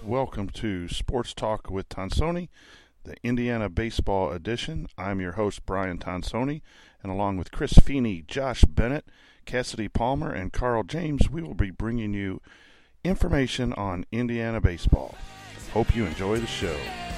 Welcome to Sports Talk with Tonsoni, the Indiana Baseball Edition. I'm your host, Brian Tonsoni, and along with Chris Feeney, Josh Bennett, Cassidy Palmer, and Carl James, we will be bringing you information on Indiana baseball. Hope you enjoy the show.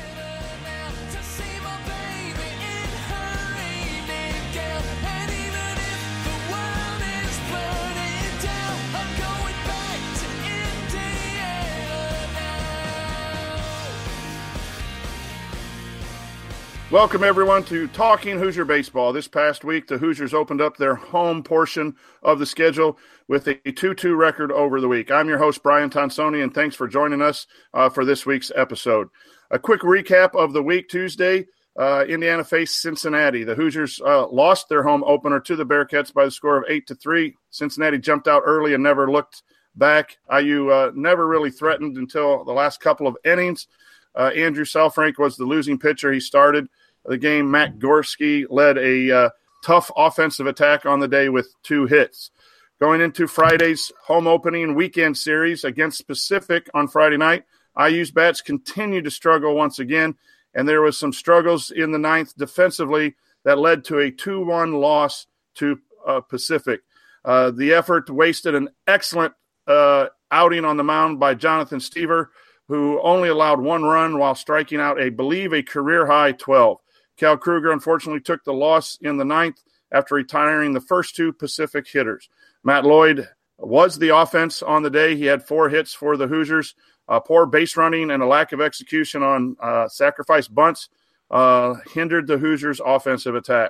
Welcome, everyone, to Talking Hoosier Baseball. This past week, the Hoosiers opened up their home portion of the schedule with a 2-2 record over the week. I'm your host, Brian Tonsoni, and thanks for joining us for this week's episode. A quick recap of the week. Tuesday, Indiana faced Cincinnati. The Hoosiers lost their home opener to the Bearcats by the score of 8-3. Cincinnati jumped out early and never looked back. IU never really threatened until the last couple of innings. Andrew Saalfrank was the losing pitcher. He started the game. Matt Gorski led a tough offensive attack on the day with 2 hits. Going into Friday's home opening weekend series against Pacific on Friday night, IU's bats continued to struggle once again, and there was some struggles in the ninth defensively that led to a 2-1 loss to Pacific. The effort wasted an excellent outing on the mound by Jonathan Stever, who only allowed 1 run while striking out, I believe, a career-high 12. Cal Kruger unfortunately took the loss in the ninth after retiring the first 2 Pacific hitters. Matt Lloyd was the offense on the day. He had 4 hits for the Hoosiers. Poor base running and a lack of execution on sacrifice bunts hindered the Hoosiers' offensive attack.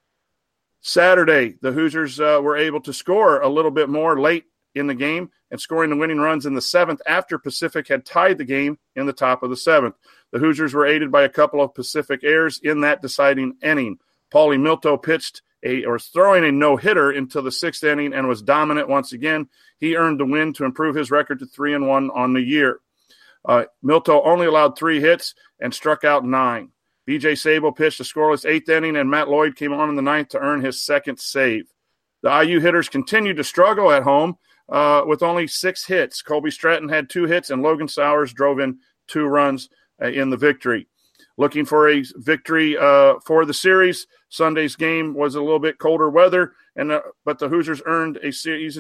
Saturday, the Hoosiers were able to score a little bit more late in the game and scoring the winning runs in the 7th after Pacific had tied the game in the top of the 7th. The Hoosiers were aided by a couple of Pacific errors in that deciding inning. Paulie Milto throwing a no-hitter until the 6th inning and was dominant once again. He earned the win to improve his record to 3-1 on the year. Milto only allowed 3 hits and struck out 9. B.J. Sable pitched a scoreless 8th inning, and Matt Lloyd came on in the 9th to earn his 2nd save. The IU hitters continued to struggle at home with only 6 hits. Colby Stratton had 2 hits, and Logan Sowers drove in 2 runs in the victory. Looking for a victory for the series. Sunday's game was a little bit colder weather, but the Hoosiers earned a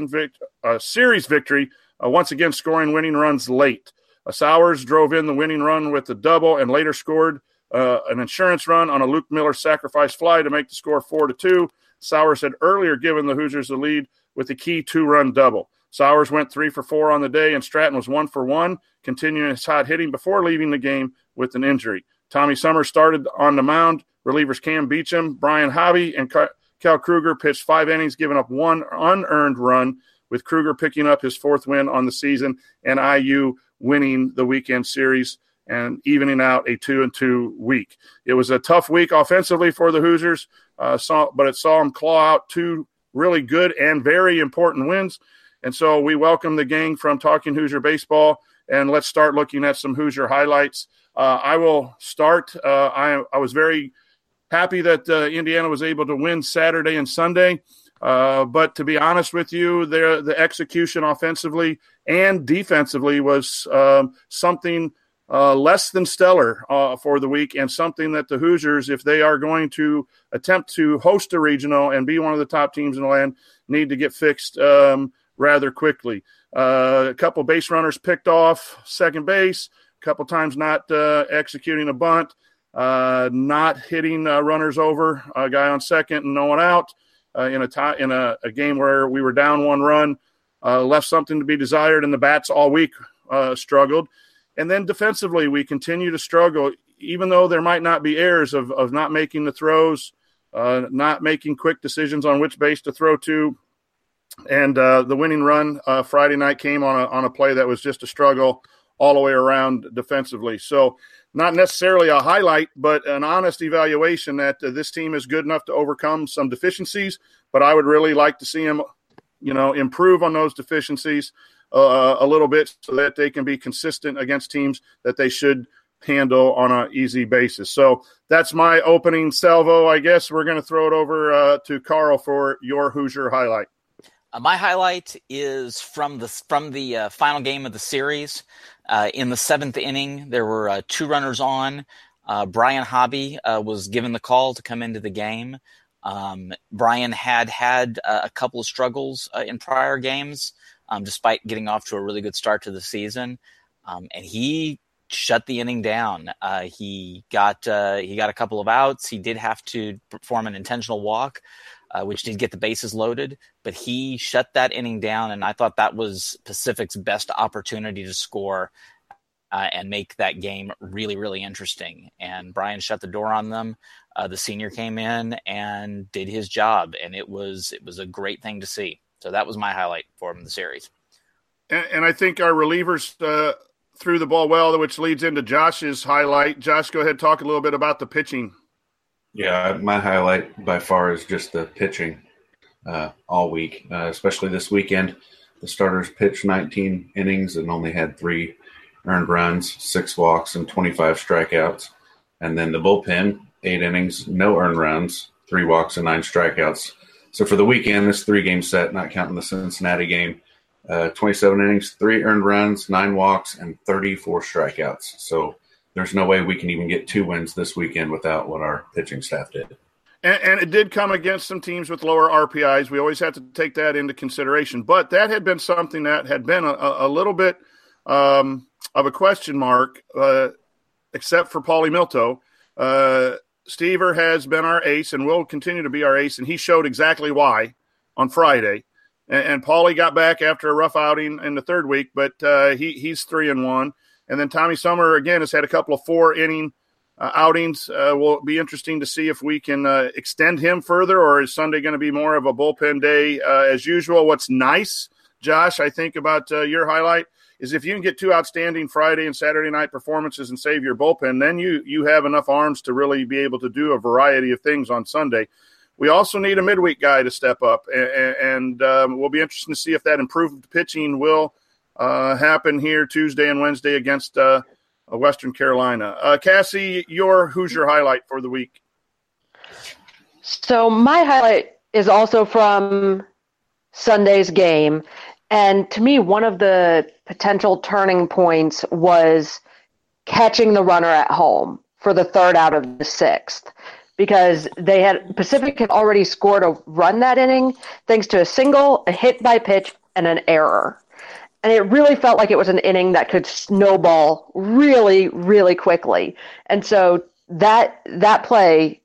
series victory, once again scoring winning runs late. Sowers drove in the winning run with a double and later scored an insurance run on a Luke Miller sacrifice fly to make the score 4-2. Sowers had earlier given the Hoosiers the lead with a key 2-run double. Sowers went 3 for 4 on the day, and Stratton was 1 for 1, continuing his hot hitting before leaving the game with an injury. Tommy Summers started on the mound. Relievers Cam Beecham, Brian Hobby, and Cal Kruger pitched 5 innings, giving up 1 unearned run, with Kruger picking up his 4th win on the season, and IU winning the weekend series and evening out a 2-2 week. It was a tough week offensively for the Hoosiers, but it saw them claw out 2 really good and very important wins. And so we welcome the gang from Talking Hoosier Baseball, and let's start looking at some Hoosier highlights. I will start. I was very happy that Indiana was able to win Saturday and Sunday. But to be honest with you, the execution offensively and defensively was something less than stellar for the week, and something that the Hoosiers, if they are going to attempt to host a regional and be one of the top teams in the land, need to get fixed rather quickly. A couple base runners picked off second base, a couple times not executing a bunt, not hitting runners over, a guy on second and no one out in a game where we were down 1 run, left something to be desired, and the bats all week struggled. And then defensively, we continue to struggle, even though there might not be errors of not making the throws, not making quick decisions on which base to throw to. And the winning run Friday night came on a play that was just a struggle all the way around defensively. So not necessarily a highlight, but an honest evaluation that this team is good enough to overcome some deficiencies. But I would really like to see them, improve on those deficiencies a little bit so that they can be consistent against teams that they should handle on an easy basis. So that's my opening salvo. I guess we're going to throw it over to Carl for your Hoosier highlight. My highlight is from the final game of the series. In the seventh inning, there were 2 runners on. Brian Hobby was given the call to come into the game. Brian had a couple of struggles in prior games, despite getting off to a really good start to the season. And he shut the inning down. He got a couple of outs. He did have to perform an intentional walk, which did get the bases loaded, but he shut that inning down, and I thought that was Pacific's best opportunity to score and make that game really, really interesting. And Brian shut the door on them. The senior came in and did his job, and it was a great thing to see. So that was my highlight for him in the series. And I think our relievers threw the ball well, which leads into Josh's highlight. Josh, go ahead, talk a little bit about the pitching. Yeah, my highlight by far is just the pitching all week, especially this weekend. The starters pitched 19 innings and only had 3 earned runs, 6 walks, and 25 strikeouts. And then the bullpen, 8 innings, no earned runs, 3 walks, and 9 strikeouts. So for the weekend, this 3-game set, not counting the Cincinnati game, 27 innings, 3 earned runs, 9 walks, and 34 strikeouts. So there's no way we can even get 2 wins this weekend without what our pitching staff did. And it did come against some teams with lower RPIs. We always have to take that into consideration. But that had been something that had been a little bit of a question mark, except for Paulie Milto. Stever has been our ace and will continue to be our ace, and he showed exactly why on Friday. And Paulie got back after a rough outing in the third week, but he's 3-1. And then Tommy Summer, again, has had a couple of 4-inning outings. Will be interesting to see if we can extend him further, or is Sunday going to be more of a bullpen day as usual? What's nice, Josh, I think about your highlight is if you can get 2 outstanding Friday and Saturday night performances and save your bullpen, then you have enough arms to really be able to do a variety of things on Sunday. We also need a midweek guy to step up, and we'll be interested to see if that improved pitching will happen here Tuesday and Wednesday against Western Carolina. Cassie, who's your highlight for the week? So my highlight is also from Sunday's game. And to me, one of the potential turning points was catching the runner at home for the 3rd out of the 6th. Because Pacific had already scored a run that inning thanks to a single, a hit by pitch, and an error. And it really felt like it was an inning that could snowball really, really quickly. And so that play,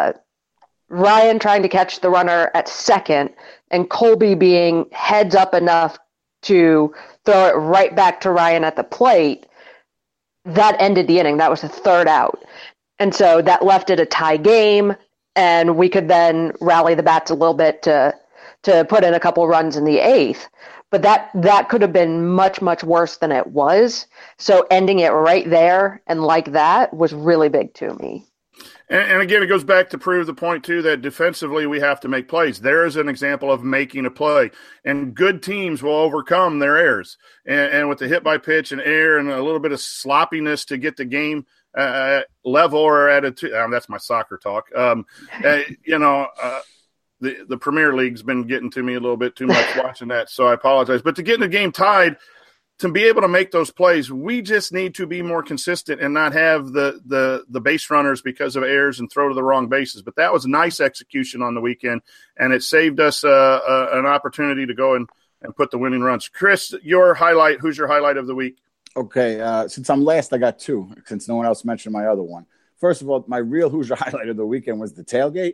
Ryan trying to catch the runner at second and Colby being heads up enough to throw it right back to Ryan at the plate, that ended the inning. That was the 3rd out. And so that left it a tie game, and we could then rally the bats a little bit to put in a couple runs in the 8th. But that could have been much, much worse than it was. So ending it right there and like that was really big to me. And again, it goes back to prove the point, too, that defensively we have to make plays. There is an example of making a play. And good teams will overcome their errors. And with the hit by pitch and error and a little bit of sloppiness to get the game level or at that's my soccer talk. The Premier League's been getting to me a little bit too much watching that, so I apologize. But to get in the game tied, to be able to make those plays, we just need to be more consistent and not have the base runners because of errors and throw to the wrong bases. But that was nice execution on the weekend, and it saved us an opportunity to go and put the winning runs. Chris, who's your highlight of the week? Okay, since I'm last, I got 2, since no one else mentioned my other one. First of all, my real Hoosier highlight of the weekend was the tailgate.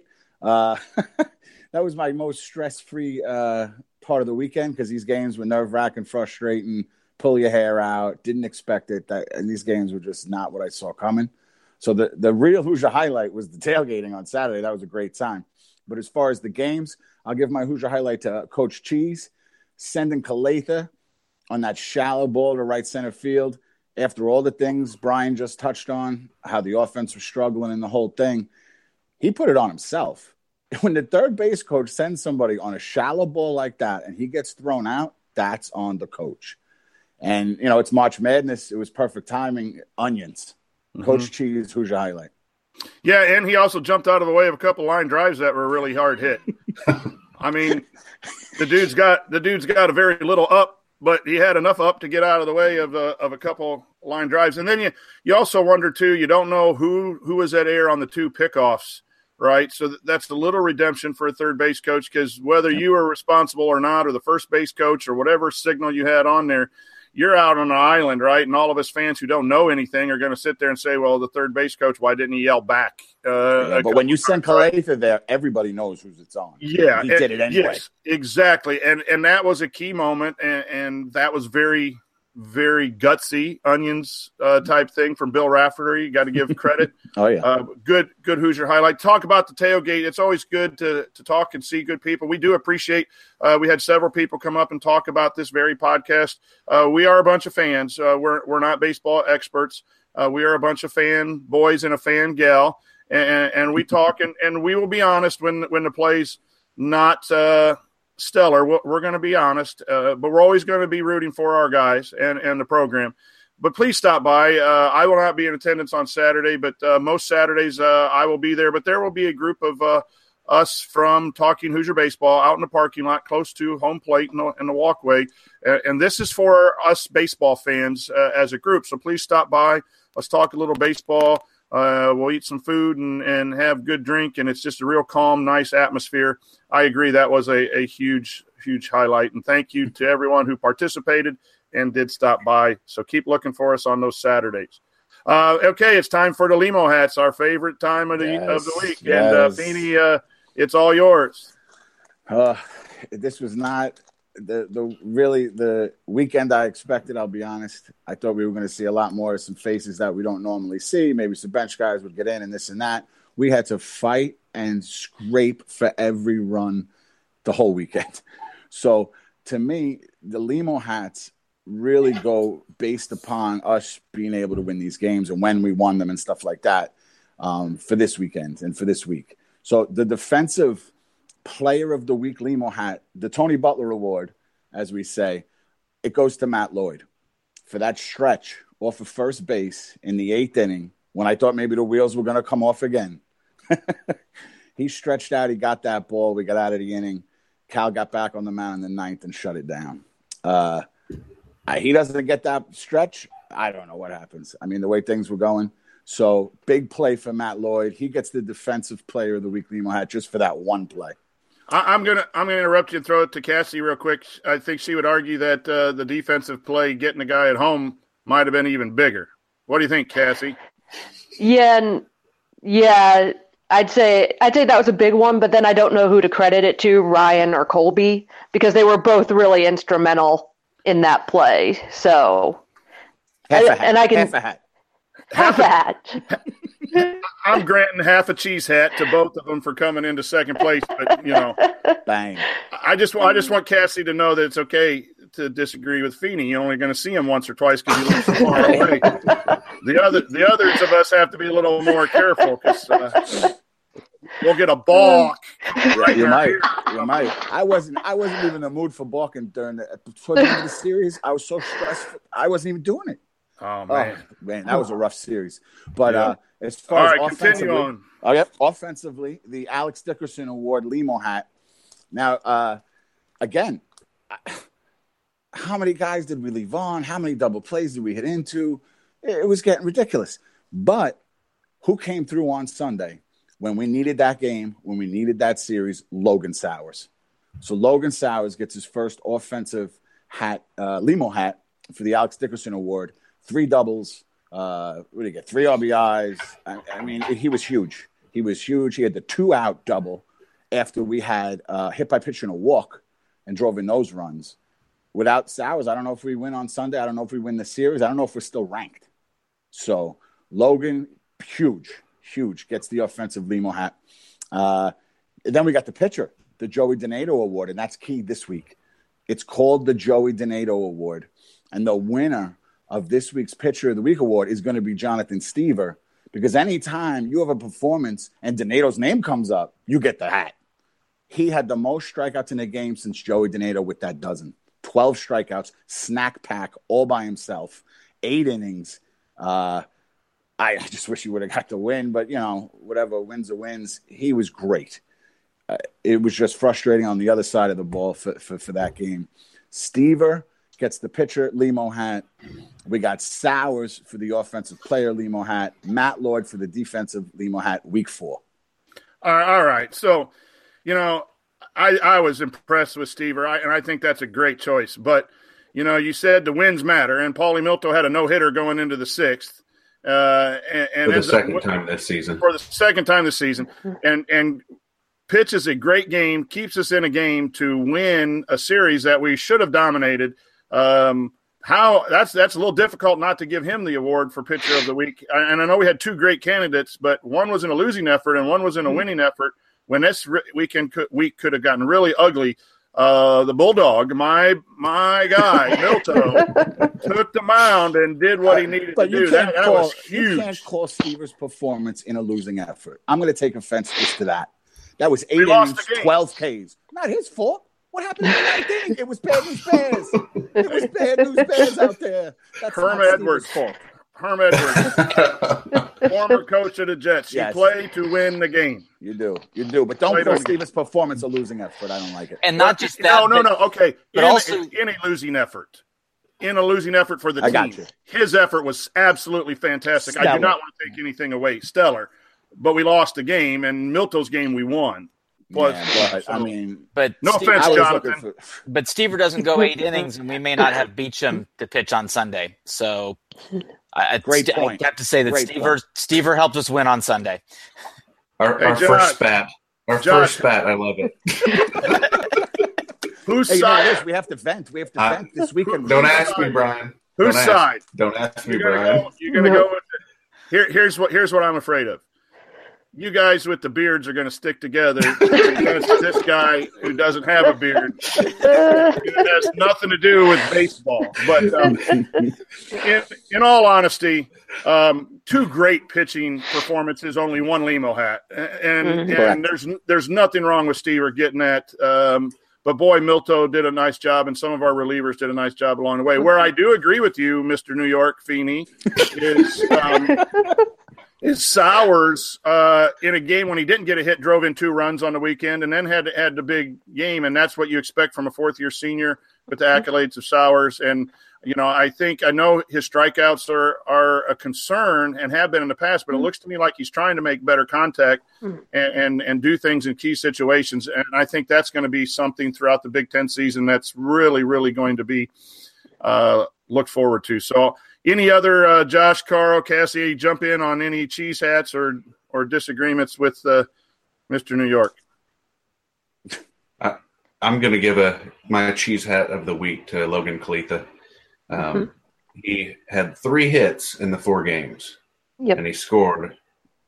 That was my most stress-free part of the weekend because these games were nerve-wracking, frustrating, pull your hair out, didn't expect it. And these games were just not what I saw coming. So the real Hoosier highlight was the tailgating on Saturday. That was a great time. But as far as the games, I'll give my Hoosier highlight to Coach Cheese, sending Calatha on that shallow ball to right center field. After all the things Brian just touched on, how the offense was struggling and the whole thing, he put it on himself. When the third base coach sends somebody on a shallow ball like that and he gets thrown out, that's on the coach. And, it's March Madness. It was perfect timing. Onions. Mm-hmm. Coach Cheese, who's your highlight? Yeah, and he also jumped out of the way of a couple line drives that were really hard hit. I mean, the dude's got a very little up but he had enough up to get out of the way of a couple line drives. And then you also wonder, too, you don't know who was at air on the 2 pickoffs, right? So that's the little redemption for a third base coach, because whether you were responsible or not, or the first base coach or whatever signal you had on there, you're out on an island, right? And all of us fans who don't know anything are going to sit there and say, well, the third base coach, why didn't he yell back? But when you send Calatha there, everybody knows who's it's on. Yeah. He did it anyway. Yes, exactly. And that was a key moment, and that was very, very gutsy onions type thing from Bill Raftery. You got to give credit. Oh, yeah. Good Hoosier highlight. Talk about the tailgate. It's always good to talk and see good people. We do appreciate we had several people come up and talk about this very podcast. We are a bunch of fans. We're not baseball experts. We are a bunch of fan boys and a fan gal, and we talk, and we will be honest when the play's not stellar. We're going to be honest, but we're always going to be rooting for our guys and the program. But please stop by. I will not be in attendance on Saturday, but most Saturdays I will be there. But there will be a group of us from Talking Hoosier Baseball out in the parking lot close to home plate in the walkway. And this is for us baseball fans as a group. So please stop by. Let's talk a little baseball. We'll eat some food and have good drink, and it's just a real calm, nice atmosphere. I agree that was a huge, huge highlight, and thank you to everyone who participated and did stop by. So keep looking for us on those Saturdays. Okay, it's time for the Limo Hats, our favorite time of the week. Yes. And Feeney, it's all yours. This was not the weekend I expected. I'll be honest. I thought we were going to see a lot more of some faces that we don't normally see. Maybe some bench guys would get in and this and that. We had to fight and scrape for every run the whole weekend. So to me, the Limo Hats really go based upon us being able to win these games and when we won them and stuff like that for this weekend and for this week. So the defensive player of the week Limo hat, the Tony Butler Award, as we say, it goes to Matt Lloyd for that stretch off of first base in the 8th inning when I thought maybe the wheels were going to come off again. He stretched out. He got that ball. We got out of the inning. Cal got back on the mound in the 9th and shut it down. He doesn't get that stretch. I don't know what happens. I mean, the way things were going. So big play for Matt Lloyd. He gets the defensive player of the week Limo hat just for that one play. I'm gonna interrupt you and throw it to Cassie real quick. I think she would argue that the defensive play, getting the guy at home, might have been even bigger. What do you think, Cassie? Yeah, I'd say that was a big one, but then I don't know who to credit it to, Ryan or Colby, because they were both really instrumental in that play. So, Half a hat. I'm granting half a cheese hat to both of them for coming into second place, but bang. I just want Cassie to know that it's okay to disagree with Feeney. You're only going to see him once or twice because he lives so far away. The others of us have to be a little more careful because we'll get a balk. Right, you might. I wasn't even in the mood for balking during the series. I was so stressed. I wasn't even doing it. Oh man, that was a rough series. But as far as offensively, offensively, the Alex Dickerson Award Limo hat. Now, again, how many guys did we leave on? How many double plays did we hit into? It was getting ridiculous. But who came through on Sunday when we needed that game, when we needed that series? Logan Sowers. So Logan Sowers gets his first offensive hat, Limo hat, for the Alex Dickerson Award. 3 doubles. What did he get? 3 RBIs. I mean, he was huge. He had the 2-out double after we had hit by pitch and a walk and drove in those runs. Without Sowers, I don't know if we win on Sunday. I don't know if we win the series. I don't know if we're still ranked. So Logan, huge, gets the offensive Limo hat. Then we got the pitcher, the Joey Donato Award, and that's key this week. It's called the Joey Donato Award, and the winner of this week's Pitcher of the Week award is going to be Jonathan Stever, because anytime you have a performance and Donato's name comes up, you get the hat. He had the most strikeouts in a game since Joey Donato with that dozen. 12 strikeouts, snack pack, all by himself. 8 innings. I just wish he would have got the win, but, whatever, wins are wins. He was great. It was just frustrating on the other side of the ball for that game. Stever gets the pitcher, Lee Mohat. We got Sowers for the offensive player, Lee Mohat. Matt Lloyd for the defensive, Lee Mohat, week 4. All right. So, I was impressed with Steve, and I think that's a great choice. But, you said the wins matter, and Paulie Milto had a no-hitter going into the 6th. And for the second time this season. For the second time this season. And pitches a great game, keeps us in a game to win a series that we should have dominated. That's a little difficult not to give him the award for pitcher of the week. And I know we had 2 great candidates, but one was in a losing effort and one was in a winning effort. When this week could have gotten really ugly, the Bulldog, my guy Milto, took the mound and did what he needed to do. That was huge. You can't call Stever's performance in a losing effort. I'm going to take offense just to that. That was 8 innings, 12 Ks. Not his fault. What happened in the 9th inning? It was Bad News Bears. It was Bad News Bears out there. That's Herm Edwards' fault. Herm Edwards, former coach of the Jets. You play to win the game. You do. But don't call Steven's performance a losing effort. I don't like it. And not just that. No. Okay. But also in a losing effort. In a losing effort for the team. Got you. His effort was absolutely fantastic. Stellar. I do not want to take anything away. Stellar. But we lost the game, and Milto's game we won. But no offense, Jonathan. But Stever doesn't go 8 innings, and we may not have Beecham to pitch on Sunday. So Great point. I have to say that Stever helped us win on Sunday. Our first spat. First spat. I love it. Whose side? We have to vent. We have to vent this weekend. Don't ask me, Brian. Whose side? Don't ask me, Brian. You're going to go with it. Here's what I'm afraid of. You guys with the beards are going to stick together against this guy who doesn't have a beard. It has nothing to do with baseball. But in all honesty, 2 great pitching performances, only 1 Lee Mohat. And there's nothing wrong with Stever getting that. But, boy, Milto did a nice job, and some of our relievers did a nice job along the way. Where I do agree with you, Mr. New York Feeney, is Sowers in a game when he didn't get a hit, drove in 2 runs on the weekend, and then had the big game, and that's what you expect from a 4th-year senior with the accolades of Sowers. And I know his strikeouts are a concern and have been in the past, but it looks to me like he's trying to make better contact and do things in key situations. And I think that's going to be something throughout the Big Ten season that's really, really going to be looked forward to. So any other Josh, Carl, Cassie, jump in on any cheese hats or disagreements with Mr. New York? I'm going to give my cheese hat of the week to Logan Kalitha. He had 3 hits in the 4 games, and he scored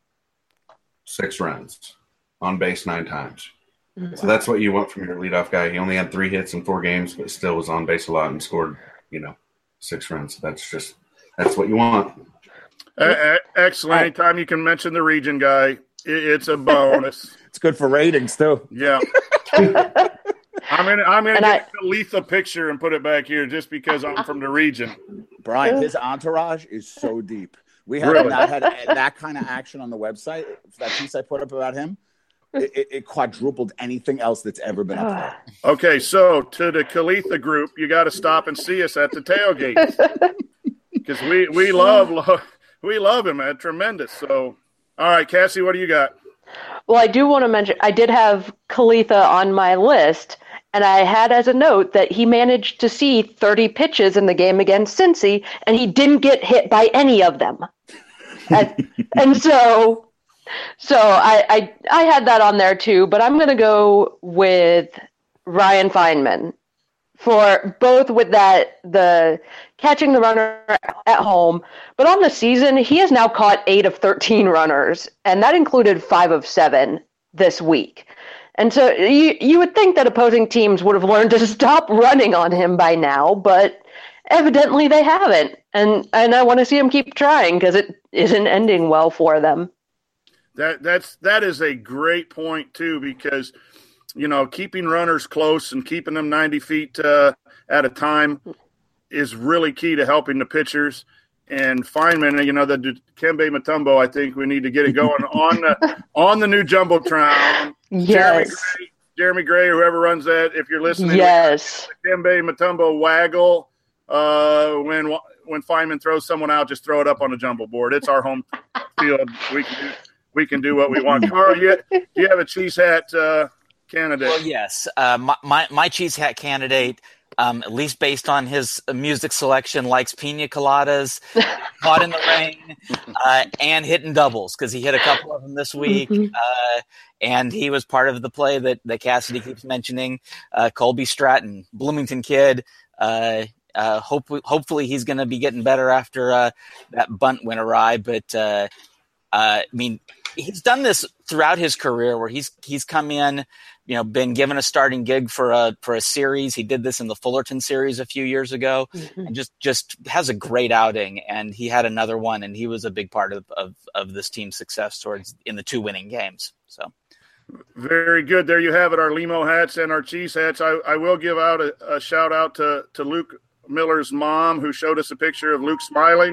6 runs, on base 9 times. So that's what you want from your leadoff guy. He only had 3 hits in 4 games, but still was on base a lot and scored, 6 runs. That's what you want. Excellent. Anytime you can mention the region guy, it's a bonus. It's good for ratings too. Yeah. I'm gonna get a Letha picture and put it back here just because I'm from the region. Brian, his entourage is so deep. We have not had that kind of action on the website. That piece I put up about him, it quadrupled anything else that's ever been up there. Okay, so to the Kalitha group, you got to stop and see us at the tailgate because we love him, man. Tremendous. So, all right, Cassie, what do you got? Well, I do want to mention I did have Kalitha on my list. And I had as a note that he managed to see 30 pitches in the game against Cincy, and he didn't get hit by any of them. and so I had that on there too, but I'm going to go with Ryan Feynman for both with the catching the runner at home, but on the season, he has now caught 8 of 13 runners, and that included 5 of 7 this week. And so you would think that opposing teams would have learned to stop running on him by now, but evidently they haven't. And I want to see him keep trying because it isn't ending well for them. That is a great point too, because keeping runners close and keeping them 90 feet at a time is really key to helping the pitchers. And Feynman, the Dikembe Mutombo, I think we need to get it going on the new Jumbotron. Yes. Jeremy Gray, whoever runs that, if you're listening. Yes. Dikembe Mutombo waggle when Feynman throws someone out, just throw it up on a jumble board. It's our home field. We can do what we want. Carl, do you have a cheese hat candidate? Well, yes. My cheese hat candidate, at least based on his music selection, likes pina coladas, caught in the rain, and hitting doubles because he hit a couple of them this week. And he was part of the play that Cassidy keeps mentioning, Colby Stratton, Bloomington kid. Hopefully he's going to be getting better after that bunt went awry. But I mean, he's done this throughout his career where he's come in, been given a starting gig for a series. He did this in the Fullerton series a few years ago, and just has a great outing. And he had another one, and he was a big part of this team's success in the 2 winning games. So. Very good. There you have it, our Limo hats and our cheese hats. I will give out a shout out to Luke Miller's mom, who showed us a picture of Luke smiling.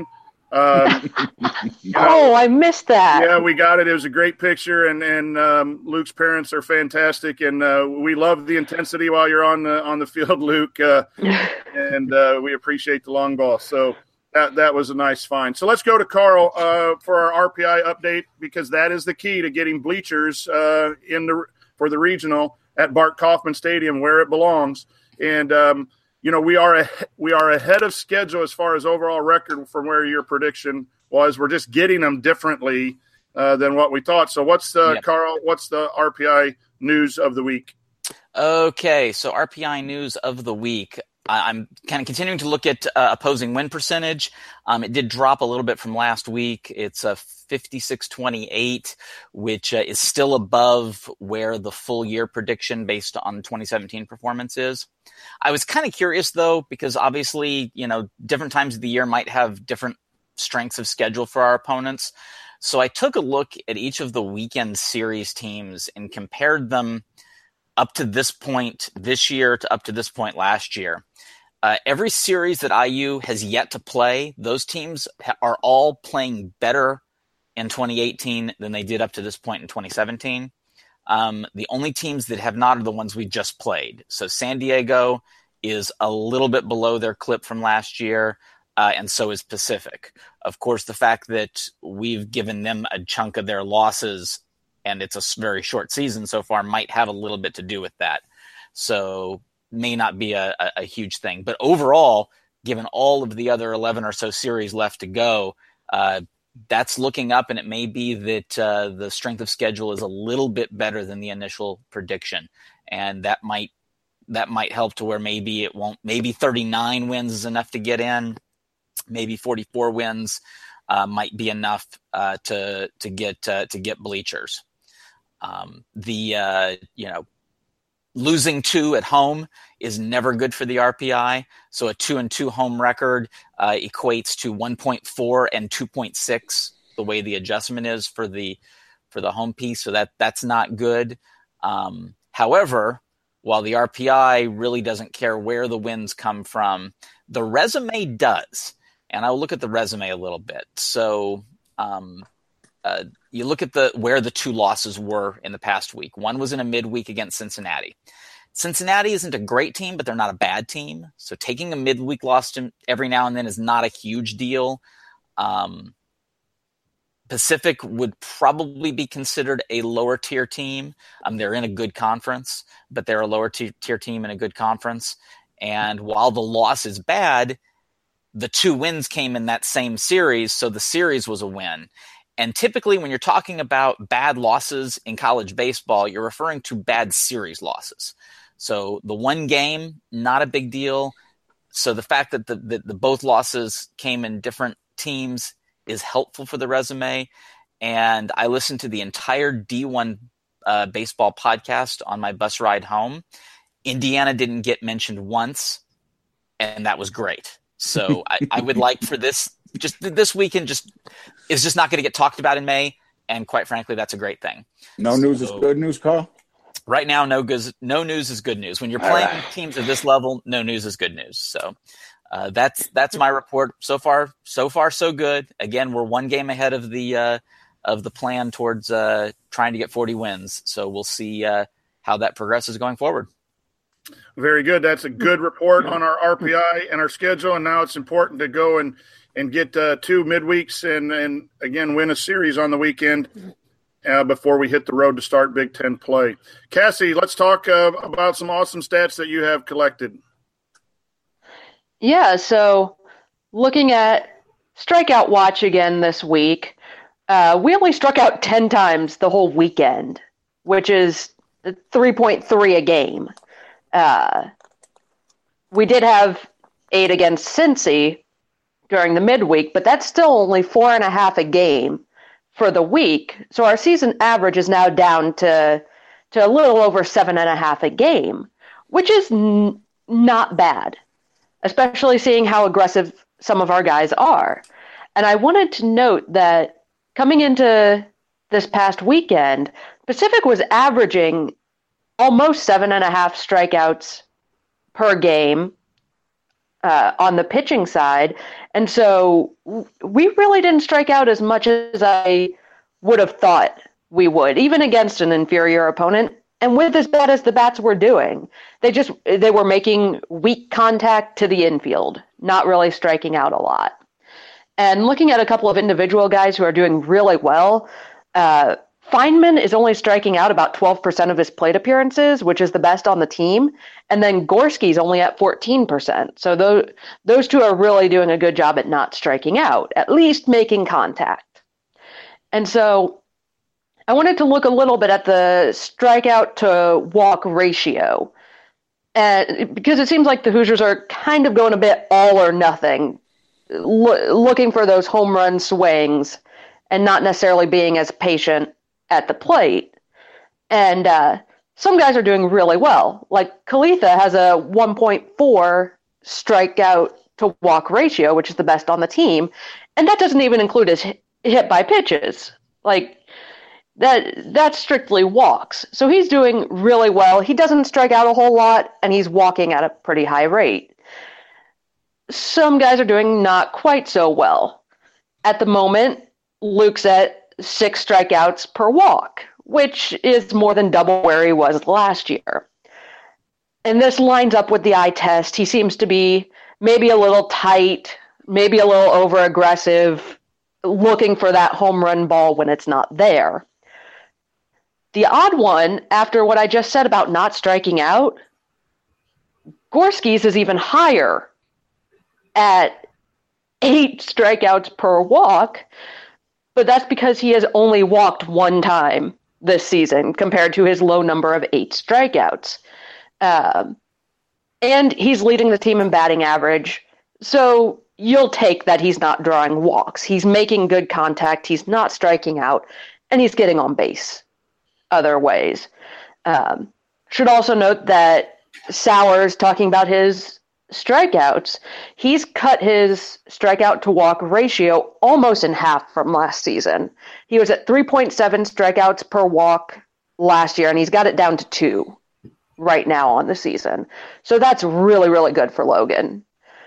I missed that. Yeah, we got it. It was a great picture, and Luke's parents are fantastic, and we love the intensity while you're on the field, Luke, and we appreciate the long ball. So that was a nice find. So let's go to Carl for our RPI update, because that is the key to getting bleachers for the regional at Bart Kaufman Stadium, where it belongs. And we are ahead of schedule as far as overall record from where your prediction was. We're just getting them differently than what we thought. So Carl, what's the RPI news of the week? Okay, so RPI news of the week. I'm kind of continuing to look at opposing win percentage. It did drop a little bit from last week. It's a 56.28, which is still above where the full year prediction based on 2017 performance is. I was kind of curious, though, because obviously, different times of the year might have different strengths of schedule for our opponents. So I took a look at each of the weekend series teams and compared them up to this point this year to up to this point last year. Every series that IU has yet to play, those teams are all playing better in 2018 than they did up to this point in 2017. The only teams that have not are the ones we just played. So San Diego is a little bit below their clip from last year, and so is Pacific. Of course, the fact that we've given them a chunk of their losses and it's a very short season so far might have a little bit to do with that. So may not be a huge thing. But overall, given all of the other 11 or so series left to go, that's looking up, and it may be that the strength of schedule is a little bit better than the initial prediction. And that might help to where maybe 39 wins is enough to get in. Maybe 44 wins might be enough to get bleachers. Losing 2 at home is never good for the RPI. So a 2-2 home record equates to 1.4 and 2.6, the way the adjustment is for the home piece. So that's not good. However, while the RPI really doesn't care where the wins come from, the resume does. And I'll look at the resume a little bit. So you look at where the 2 losses were in the past week. One was in a midweek against Cincinnati. Cincinnati isn't a great team, but they're not a bad team. So taking a midweek loss every now and then is not a huge deal. Pacific would probably be considered a lower tier team. They're in a good conference, but they're a lower tier team in a good conference. And while the loss is bad, the 2 wins came in that same series, so the series was a win. And typically when you're talking about bad losses in college baseball, you're referring to bad series losses. So the one game, not a big deal. So the fact that the both losses came in different teams is helpful for the resume. And I listened to the entire D1 baseball podcast on my bus ride home. Indiana didn't get mentioned once, and that was great. So I would like for this weekend is just not going to get talked about in May, and quite frankly, that's a great thing. No news is good news, Carl? Right now, no news is good news. When you're playing teams at this level, no news is good news. So that's my report. So far, so good. Again, we're 1 game ahead of the plan towards trying to get 40 wins. So we'll see how that progresses going forward. Very good. That's a good report on our RPI and our schedule. And now it's important to go and get 2 midweeks and again, win a series on the weekend before we hit the road to start Big Ten play. Cassie, let's talk about some awesome stats that you have collected. Yeah, so looking at strikeout watch again this week, we only struck out 10 times the whole weekend, which is 3.3 a game. We did have 8 against Cincy during the midweek, but that's still only 4.5 a game for the week. So our season average is now down to a little over 7.5 a game, which is not bad, especially seeing how aggressive some of our guys are. And I wanted to note that coming into this past weekend, Pacific was averaging almost 7.5 strikeouts per game on the pitching side. And so we really didn't strike out as much as I would have thought we would, even against an inferior opponent. And with as bad as the bats were doing, they were making weak contact to the infield, not really striking out a lot. And looking at a couple of individual guys who are doing really well, Feynman is only striking out about 12% of his plate appearances, which is the best on the team. And then Gorski's only at 14%. So those two are really doing a good job at not striking out, at least making contact. And so I wanted to look a little bit at the strikeout to walk ratio. And because it seems like the Hoosiers are kind of going a bit all or nothing, looking for those home run swings and not necessarily being as patient at the plate. And some guys are doing really well. Like Kalitha has a 1.4 strikeout to walk ratio, which is the best on the team. And that doesn't even include his hit by pitches. Like that's strictly walks. So he's doing really well. He doesn't strike out a whole lot, and he's walking at a pretty high rate. Some guys are doing not quite so well. At the moment, Luke's at 6 strikeouts per walk, which is more than double where he was last year. And this lines up with the eye test. He seems to be maybe a little tight, maybe a little over-aggressive, looking for that home run ball when it's not there. The odd one, after what I just said about not striking out, Gorski's is even higher at 8 strikeouts per walk, but that's because he has only walked 1 time this season compared to his low number of 8 strikeouts. And he's leading the team in batting average, so you'll take that he's not drawing walks. He's making good contact, he's not striking out, and he's getting on base other ways. Should also note that Sowers, talking about his strikeouts, he's cut his strikeout to walk ratio almost in half from last season. He was at 3.7 strikeouts per walk last year, and he's got it down to 2 right now on the season. So that's really, really good for Logan.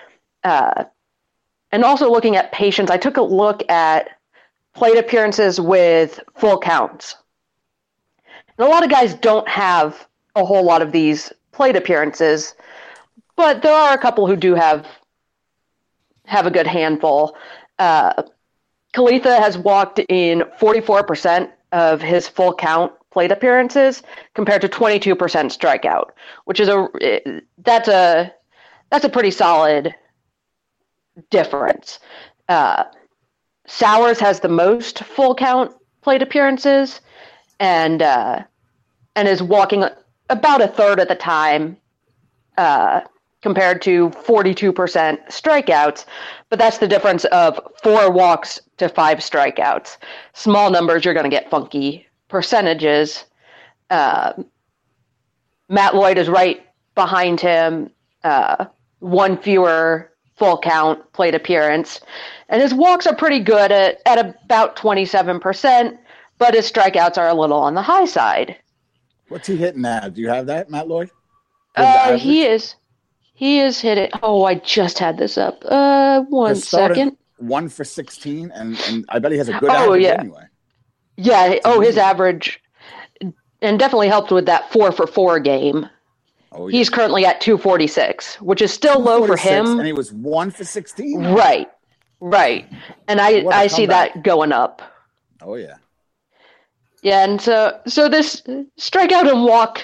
And also looking at patience, I took a look at plate appearances with full counts. And a lot of guys don't have a whole lot of these plate appearances, but there are a couple who do have a good handful. Kalitha has walked in 44% of his full count plate appearances compared to 22% strikeout, which is that's a pretty solid difference. Sowers has the most full count plate appearances and is walking about a third at the time, compared to 42% strikeouts, but that's the difference of 4 walks to 5 strikeouts. Small numbers, you're going to get funky percentages. Matt Lloyd is right behind him, 1 fewer full count plate appearance, and his walks are pretty good at about 27%, but his strikeouts are a little on the high side. What's he hitting now? Do you have that, Matt Lloyd? He is hitting. Oh, I just had this up. 1 second. 1 for 16, and I bet he has a good average anyway. Yeah. His average, and definitely helped with that 4 for 4 game He's currently at 246, which is still low for him. And he was 1 for 16? Right. And I see that going up. Oh, yeah. Yeah, and so this strikeout and walk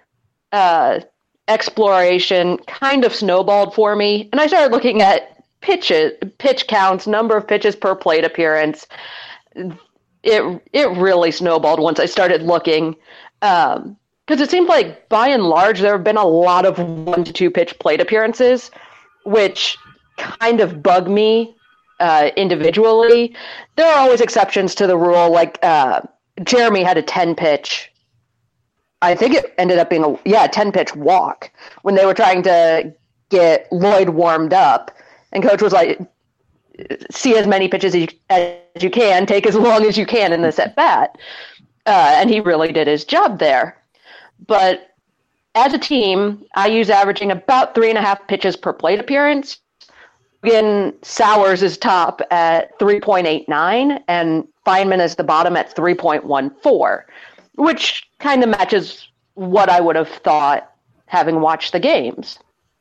exploration kind of snowballed for me, and I started looking at pitch counts, number of pitches per plate appearance. It really snowballed once I started looking, because it seemed like by and large there have been a lot of 1 to 2 pitch plate appearances, which kind of bug me individually. There are always exceptions to the rule, like Jeremy had a 10-pitch. I think it ended up being a 10-pitch walk when they were trying to get Lloyd warmed up, and coach was like, see as many pitches as you can, take as long as you can in this at bat. And he really did his job there. But as a team, IU's averaging about 3.5 pitches per plate appearance. Again, Sowers is top at 3.89, and Feynman is the bottom at 3.14, which kind of matches what I would have thought having watched the games.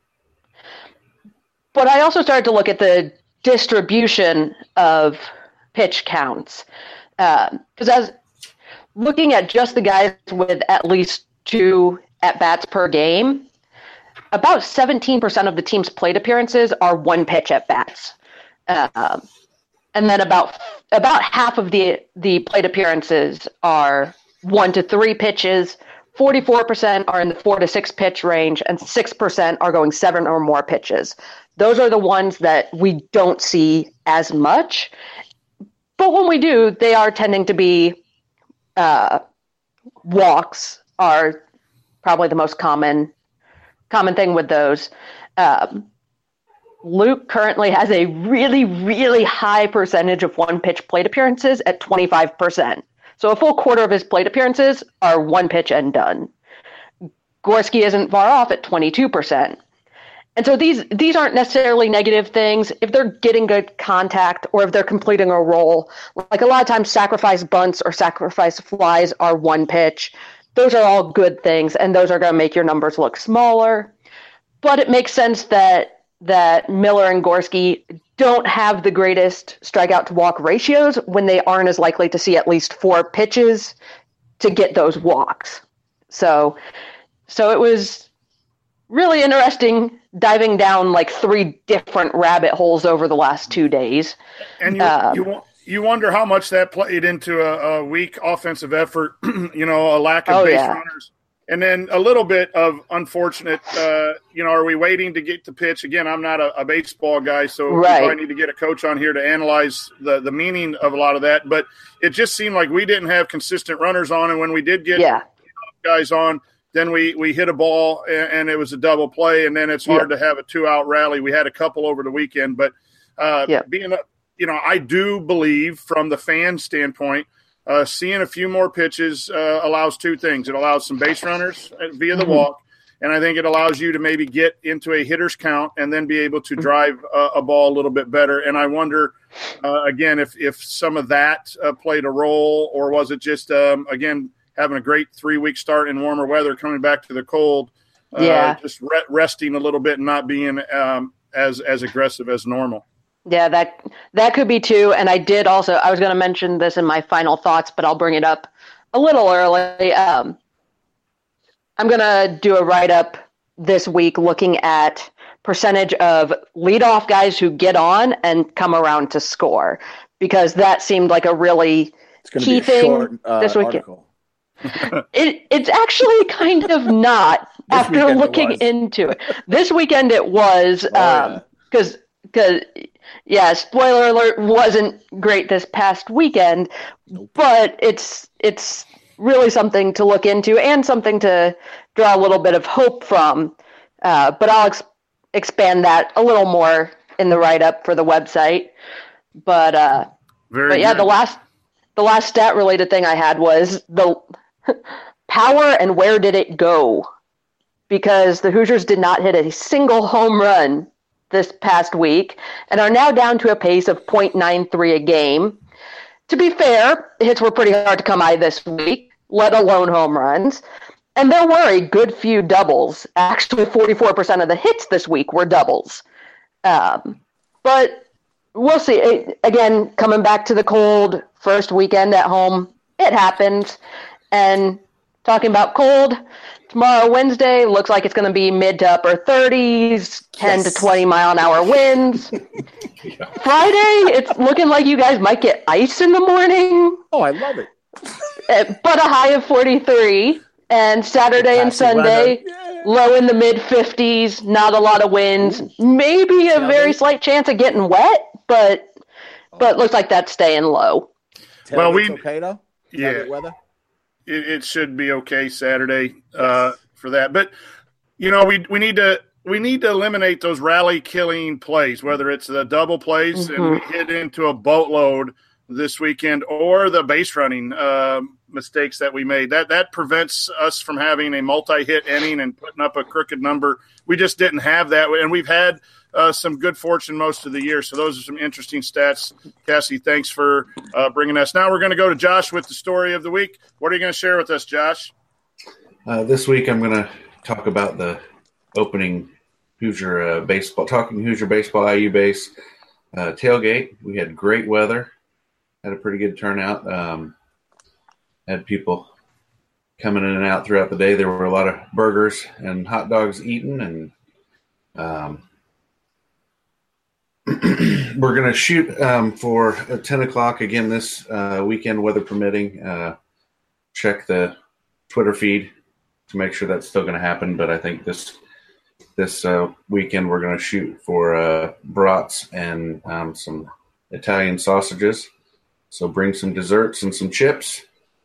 But I also started to look at the distribution of pitch counts, because as looking at just the guys with at least 2 at-bats per game, about 17% of the team's plate appearances are 1-pitch at-bats. And then about half of the plate appearances are 1 to 3 pitches, 44% are in the 4 to 6 pitch range, and 6% are going 7 or more pitches. Those are the ones that we don't see as much. But when we do, they are tending to be walks are probably the most common thing with those. Luke currently has a really, really high percentage of 1-pitch plate appearances at 25%. So a full quarter of his plate appearances are 1 pitch and done. Gorski isn't far off at 22%. And so these aren't necessarily negative things. If they're getting good contact or if they're completing a roll, like a lot of times sacrifice bunts or sacrifice flies are 1 pitch. Those are all good things, and those are going to make your numbers look smaller. But it makes sense that Miller and Gorski don't have the greatest strikeout to walk ratios when they aren't as likely to see at least 4 pitches to get those walks. So it was really interesting diving down like 3 different rabbit holes over the last 2 days. And you wonder how much that played into a weak offensive effort, a lack of base runners. And then a little bit of unfortunate, are we waiting to get to pitch? Again, I'm not a baseball guy, so we probably need to get a coach on here to analyze the meaning of a lot of that. But it just seemed like we didn't have consistent runners on, and when we did get guys on, then we hit a ball, and it was a double play, and then it's hard to have a 2-out rally. We had a couple over the weekend, but I do believe from the fan standpoint, seeing a few more pitches allows 2 things. It allows some base runners via the walk, and I think it allows you to maybe get into a hitter's count and then be able to drive a ball a little bit better. And I wonder, again, if some of that played a role, or was it just, again, having a great 3-week start in warmer weather, coming back to the cold, just resting a little bit and not being as aggressive as normal. Yeah, that could be too. And I was going to mention this in my final thoughts, but I'll bring it up a little early. I'm going to do a write-up this week looking at percentage of leadoff guys who get on and come around to score, because that seemed like a really key thing this weekend. It's actually kind of not after looking into it. This weekend it was, because spoiler alert, wasn't great this past weekend, but it's really something to look into and something to draw a little bit of hope from. But I'll expand that a little more in the write-up for the website. But the last stat related thing I had was the power and where did it go? Because the Hoosiers did not hit a single home run this past week and are now down to a pace of .93 a game. To be fair, hits were pretty hard to come by this week, let alone home runs. And there were a good few doubles. Actually, 44% of the hits this week were doubles. But we'll see. Again, coming back to the cold, first weekend at home, it happens. And talking about cold, tomorrow, Wednesday, looks like it's going to be mid to upper 30s, 10 to 20 mile an hour winds. Yeah. Friday, it's looking like you guys might get ice in the morning. Oh, I love it. But a high of 43. And Saturday and Sunday, low in the mid 50s, not a lot of winds. Maybe a very slight chance of getting wet, but looks like that's staying low. Well, okay though? Yeah. Weather? It should be okay Saturday for that. But we need to eliminate those rally killing plays, whether it's the double plays and we hit into a boatload this weekend, or the base running mistakes that we made. That prevents us from having a multi-hit inning and putting up a crooked number. We just didn't have that, and we've had some good fortune most of the year. So those are some interesting stats. Cassie, thanks for bringing us. Now we're going to go to Josh with the story of the week. What are you going to share with us, Josh? This week I'm going to talk about the opening Hoosier baseball IU base tailgate. We had great weather. Had a pretty good turnout. Had people coming in and out throughout the day. There were a lot of burgers and hot dogs eaten, and we're going to shoot for 10 o'clock again this weekend, weather permitting. Check the Twitter feed to make sure that's still going to happen. But I think this weekend we're going to shoot for brats and some Italian sausages. So bring some desserts and some chips.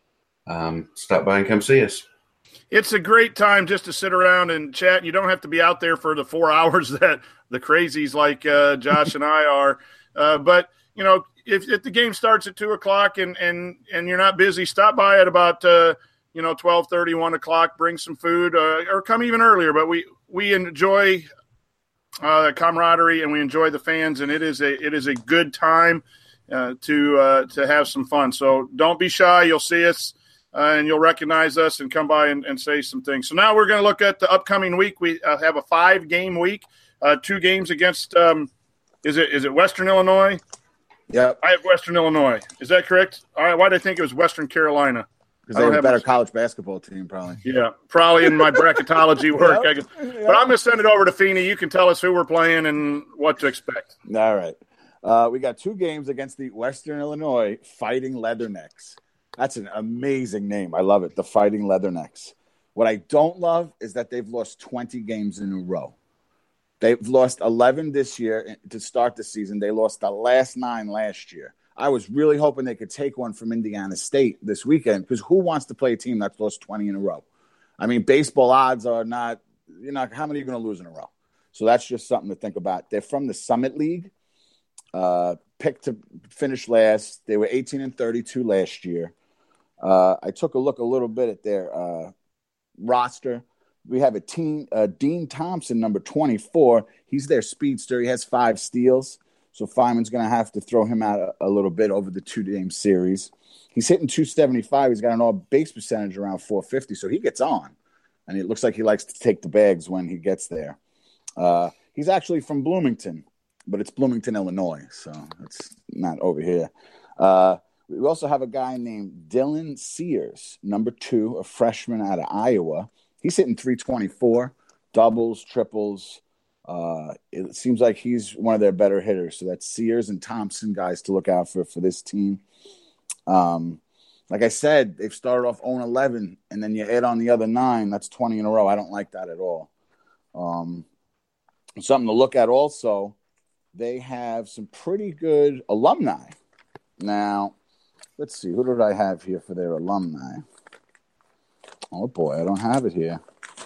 Stop by and come see us. It's a great time just to sit around and chat. You don't have to be out there for the 4 hours that the crazies like Josh and I are. But, if the game starts at 2 o'clock and you're not busy, stop by at about 12:30, 1 o'clock, bring some food or come even earlier. But we enjoy the camaraderie and we enjoy the fans, and it is a good time to have some fun. So don't be shy. You'll see us and you'll recognize us and come by and say some things. So now we're going to look at the upcoming week. We have a 5-game week, 2 games against is it Western Illinois? Yeah. I have Western Illinois. Is that correct? All right. Why did I think it was Western Carolina? Because they have a better college basketball team, probably. Yeah, probably in my bracketology work. Yep. But I'm going to send it over to Feeney. You can tell us who we're playing and what to expect. All right. We got 2 games against the Western Illinois Fighting Leathernecks. That's an amazing name. I love it, the Fighting Leathernecks. What I don't love is that they've lost 20 games in a row. They've lost 11 this year to start the season. They lost the last 9 last year. I was really hoping they could take one from Indiana State this weekend, because who wants to play a team that's lost 20 in a row? I mean, baseball odds are not, how many are you going to lose in a row? So that's just something to think about. They're from the Summit League. Picked to finish last. They were 18-32 last year. I took a look a little bit at their roster. We have a team, Dean Thompson, number 24. He's their speedster. He has 5 steals. So Feynman's going to have to throw him out a little bit over the 2-game series. He's hitting .275. He's got an all-base percentage around .450, so he gets on. And it looks like he likes to take the bags when he gets there. He's actually from Bloomington, but it's Bloomington, Illinois, so it's not over here. We also have a guy named Dylan Sears, number 2, a freshman out of Iowa. He's hitting .324, doubles, triples. It seems like he's one of their better hitters. So that's Sears and Thompson guys to look out for this team. Like I said, they've started off 0-11, and then you add on the other 9. That's 20 in a row. I don't like that at all. Something to look at also, they have some pretty good alumni. Now, let's see. Who did I have here for their alumni? Oh, boy, I don't have it here.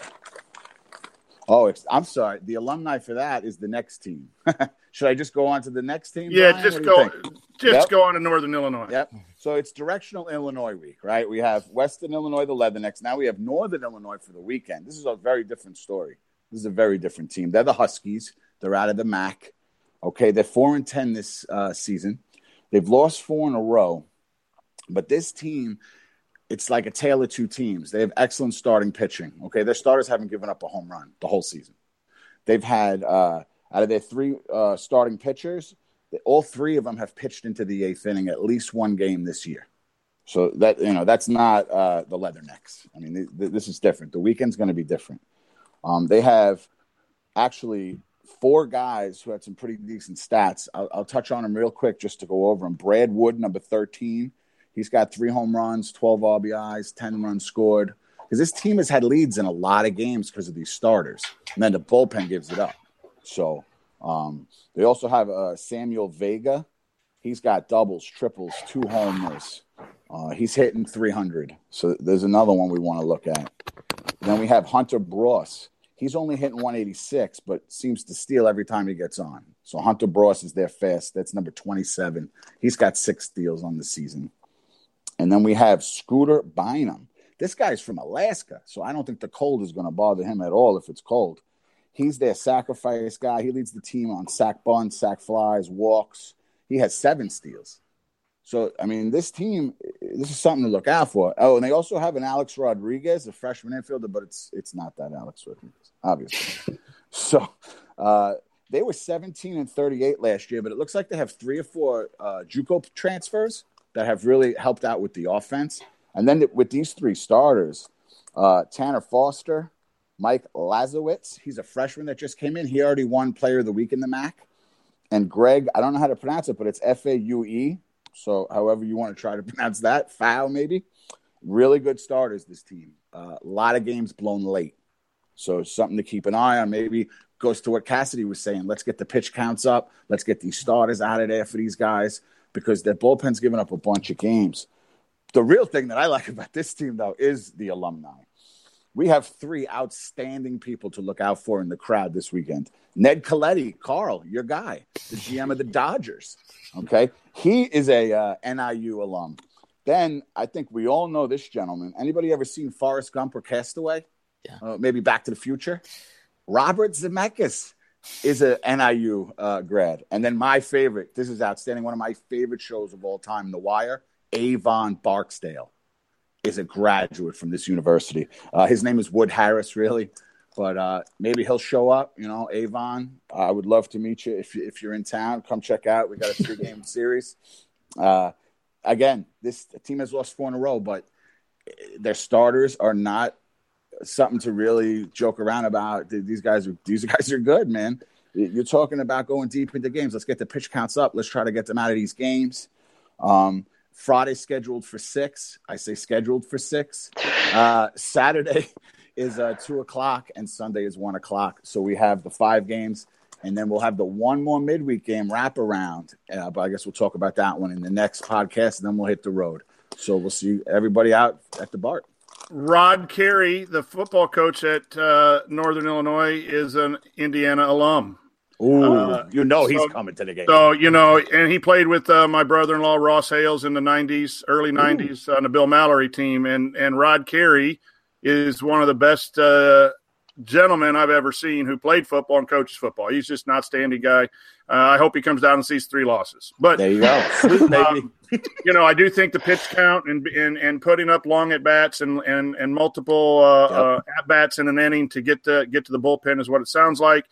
Oh, I'm sorry. The alumni for that is the next team. Should I just go on to the next team? Yeah, Brian? just go on to Northern Illinois. Yep. So it's Directional Illinois week, right? We have Western Illinois, the Leathernecks. Now we have Northern Illinois for the weekend. This is a very different story. This is a very different team. They're the Huskies. They're out of the MAC. Okay, they're 4-10 this season. They've lost 4 in a row. But this team it's like a tale of two teams. They have excellent starting pitching. Okay, their starters haven't given up a home run the whole season. They've had out of their 3 starting pitchers, all 3 of them have pitched into the 8th inning at least one game this year. So that that's not the Leathernecks. I mean, this is different. The weekend's going to be different. They have actually 4 guys who had some pretty decent stats. I'll touch on them real quick just to go over them. Brad Wood, number 13. He's got 3 home runs, 12 RBIs, 10 runs scored. Because this team has had leads in a lot of games because of these starters. And then the bullpen gives it up. So they also have Samuel Vega. He's got doubles, triples, 2 homers. He's hitting 300. So there's another one we want to look at. Then we have Hunter Bross. He's only hitting 186, but seems to steal every time he gets on. So Hunter Bross is there fast. That's number 27. He's got 6 steals on the season. And then we have Scooter Bynum. This guy's from Alaska, so I don't think the cold is going to bother him at all if it's cold. He's their sacrifice guy. He leads the team on sack bunts, sack flies, walks. He has 7 steals. So, I mean, this team, this is something to look out for. Oh, and they also have an Alex Rodriguez, a freshman infielder, but it's not that Alex Rodriguez, obviously. So they were 17-38 last year, but it looks like they have 3 or 4 JUCO transfers that have really helped out with the offense. And then with these 3 starters, Tanner Foster, Mike Lazowitz, he's a freshman that just came in. He already won Player of the Week in the MAC. And Greg, I don't know how to pronounce it, but it's Faue. So however you want to try to pronounce that, foul maybe. Really good starters, this team. A lot of games blown late. So something to keep an eye on. Maybe goes to what Cassidy was saying. Let's get the pitch counts up. Let's get these starters out of there for these guys because their bullpen's giving up a bunch of games. The real thing that I like about this team, though, is the alumni. We have 3 outstanding people to look out for in the crowd this weekend. Ned Coletti, Carl, your guy, the GM of the Dodgers. Okay, he is a NIU alum. Then I think we all know this gentleman. Anybody ever seen Forrest Gump or Castaway? Yeah. Maybe Back to the Future. Robert Zemeckis is a NIU grad. And then my favorite, this is outstanding, one of my favorite shows of all time, The Wire, Avon Barksdale is a graduate from this university. His name is Wood Harris, really. But maybe he'll show up, Avon. I would love to meet you if you're in town. Come check out. We got a 3-game series. Again, this team has lost 4 in a row, but their starters are not something to really joke around about. These guys are good, man. You're talking about going deep into games. Let's get the pitch counts up. Let's try to get them out of these games. Friday scheduled for 6. I say scheduled for 6. Saturday is 2:00 and Sunday is 1:00. So we have the 5 games, and then we'll have the one more midweek game wraparound. But I guess we'll talk about that one in the next podcast, and then we'll hit the road. So we'll see everybody out at the BART. Rod Carey, the football coach at Northern Illinois, is an Indiana alum. Ooh, he's coming to the game. So, and he played with my brother-in-law, Ross Hales, in the 90s, early 90s on the Bill Mallory team. And Rod Carey is one of the best gentlemen I've ever seen who played football and coaches football. He's just an outstanding guy. I hope he comes down and sees 3 losses. But there you go. Sweet, baby. I do think the pitch count and putting up long at-bats and multiple at-bats in an inning to get to the bullpen is what it sounds like.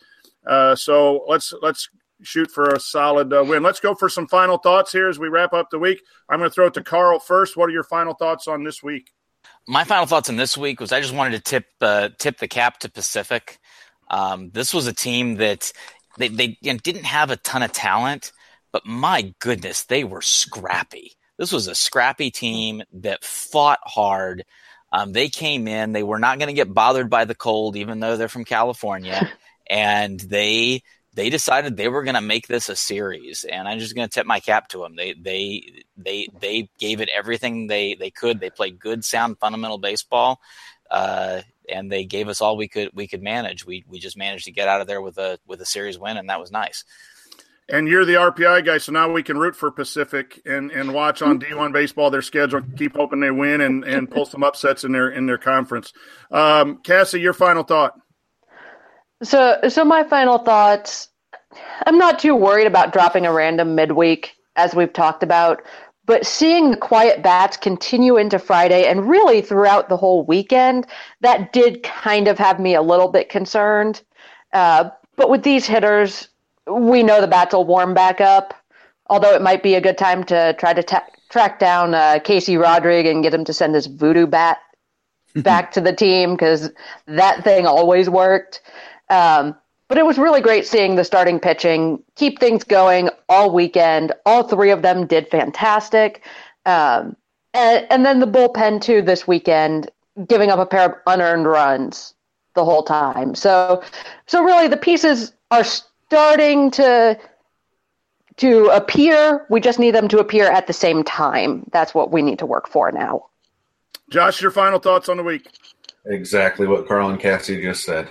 So let's shoot for a solid win. Let's go for some final thoughts here as we wrap up the week. I'm going to throw it to Carl first. What are your final thoughts on this week? My final thoughts on this week was I just wanted to tip the cap to Pacific. This was a team that they didn't have a ton of talent, but my goodness, they were scrappy. This was a scrappy team that fought hard. They came in. They were not going to get bothered by the cold, even though they're from California. And they decided they were going to make this a series, and I'm just going to tip my cap to them. They gave it everything they could. They played good, sound, fundamental baseball, and they gave us all we could manage. We just managed to get out of there with a series win, and that was nice. And you're the RPI guy, so now we can root for Pacific and watch on D1 baseball their schedule. Keep hoping they win and pull some upsets in their conference. Cassie, your final thought. So my final thoughts, I'm not too worried about dropping a random midweek, as we've talked about, But seeing the quiet bats continue into Friday and really throughout the whole weekend, that did kind of have me a little bit concerned. But with these hitters, we know the bats will warm back up, although it might be a good time to try to track down Casey Rodriguez and get him to send his voodoo bat back to the team, because that thing always worked. But it was really great seeing the starting pitching keep things going all weekend. All three of them did fantastic. And then the bullpen, too, this weekend, giving up a pair of unearned runs the whole time. So really the pieces are starting to appear. We just need them to appear at the same time. That's what we need to work for now. Josh, your final thoughts on the week? Exactly what Carl and Cassie just said.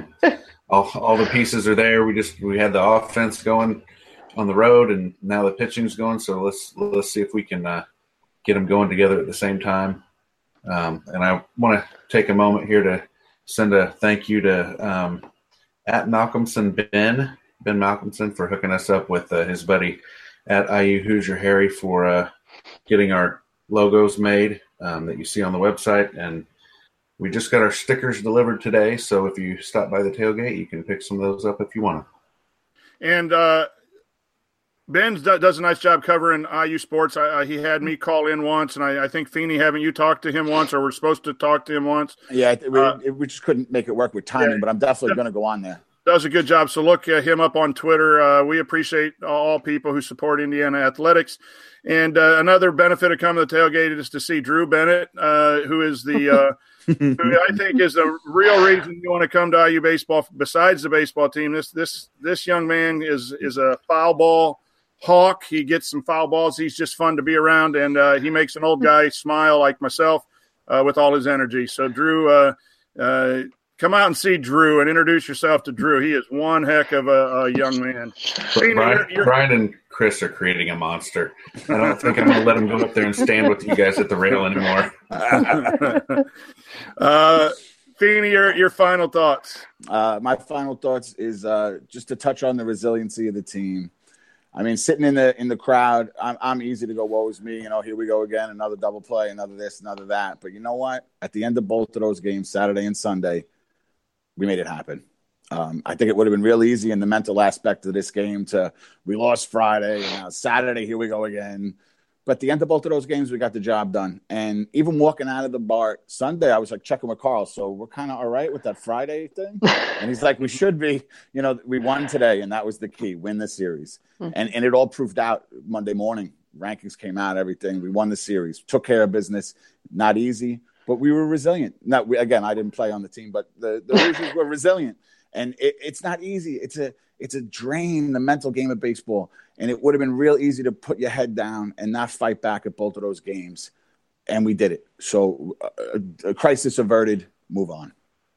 All the pieces are there. We had the offense going on the road, and now the pitching's going. So let's see if we can get them going together at the same time. And I want to take a moment here to send a thank you to at Malcolmson Ben Malcolmson for hooking us up with his buddy at IU Hoosier Harry for getting our logos made that you see on the website. And we just got our stickers delivered today, so if you stop by the tailgate, you can pick some of those up if you want to. And Ben does a nice job covering IU sports. He had me call in once, and I think, Feeney, haven't you talked to him once, or we're supposed to talk to him once? Yeah, we just couldn't make it work with timing, but I'm definitely going to go on there. Does a good job, so look him up on Twitter. We appreciate all people who support Indiana athletics. And another benefit of coming to the tailgate is to see Drew Bennett, who is the who I think is the real reason you want to come to IU baseball besides the baseball team. This young man is a foul ball hawk. He gets some foul balls. He's just fun to be around, and he makes an old guy smile like myself with all his energy. So Drew, come out and see Drew and introduce yourself to Drew. He is one heck of a young man. Brian and Chris are creating a monster. I don't think I'm going to let him go up there and stand with you guys at the rail anymore. Feeney, your final thoughts. My final thoughts is just to touch on the resiliency of the team. I mean, sitting in the crowd, I'm easy to go, woe is me. Here we go again, another double play, another this, another that. But you know what? At the end of both of those games, Saturday and Sunday, we made it happen. I think it would have been real easy in the mental aspect of this game we lost Friday, and now Saturday, here we go again. But at the end of both of those games, we got the job done. And even walking out of the bar Sunday, I was like checking with Carl. So we're kind of all right with that Friday thing. And he's like, we should be, we won today. And that was the key, win the series. And it all proved out Monday morning. Rankings came out, everything. We won the series, took care of business. Not easy, but we were resilient. Again, I didn't play on the team, but the Hoosiers were resilient. And it's not easy. It's a drain, the mental game of baseball. And it would have been real easy to put your head down and not fight back at both of those games. And we did it. So a crisis averted, move on.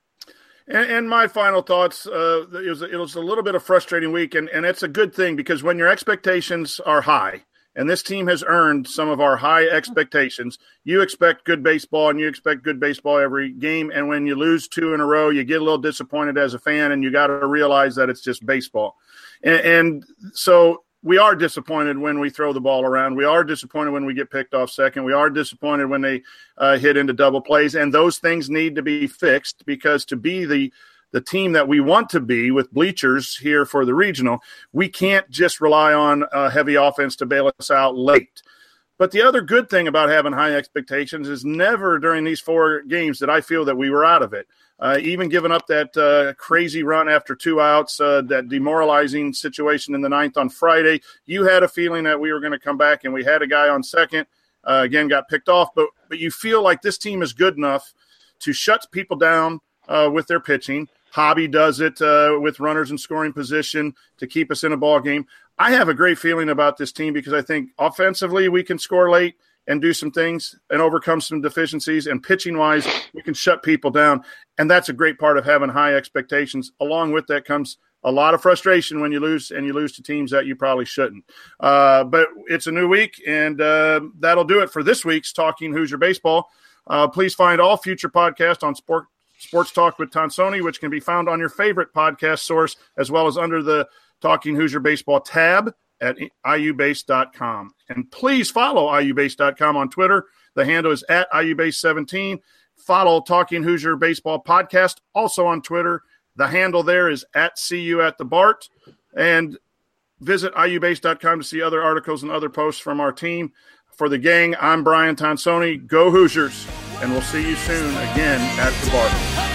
And my final thoughts, it was a little bit of a frustrating week. And it's a good thing, because when your expectations are high, and this team has earned some of our high expectations, you expect good baseball, and you expect good baseball every game. And when you lose 2 in a row, you get a little disappointed as a fan, and you got to realize that it's just baseball. And so we are disappointed when we throw the ball around. We are disappointed when we get picked off second. We are disappointed when they hit into double plays. And those things need to be fixed, because to be the team that we want to be with bleachers here for the regional, we can't just rely on heavy offense to bail us out late. But the other good thing about having high expectations is never during these 4 games did I feel that we were out of it. Even giving up that crazy run after 2 outs, that demoralizing situation in the 9th on Friday, you had a feeling that we were going to come back, and we had a guy on second, again, got picked off. But you feel like this team is good enough to shut people down with their pitching. Hobby does it with runners in scoring position to keep us in a ball game. I have a great feeling about this team, because I think offensively we can score late and do some things and overcome some deficiencies, and pitching-wise we can shut people down. And that's a great part of having high expectations. Along with that comes a lot of frustration when you lose, and you lose to teams that you probably shouldn't. But it's a new week, and that'll do it for this week's Talking Hoosier Baseball. Please find all future podcasts on Sports Talk with Tonsoni, which can be found on your favorite podcast source, as well as under the Talking Hoosier Baseball tab at iubase.com. And please follow iubase.com on Twitter. The handle is at iubase17. Follow Talking Hoosier Baseball Podcast also on Twitter. The handle there is at CUAtTheBart. And visit iubase.com to see other articles and other posts from our team. For the gang, I'm Brian Tonsoni. Go Hoosiers, and we'll see you soon again at the Bart.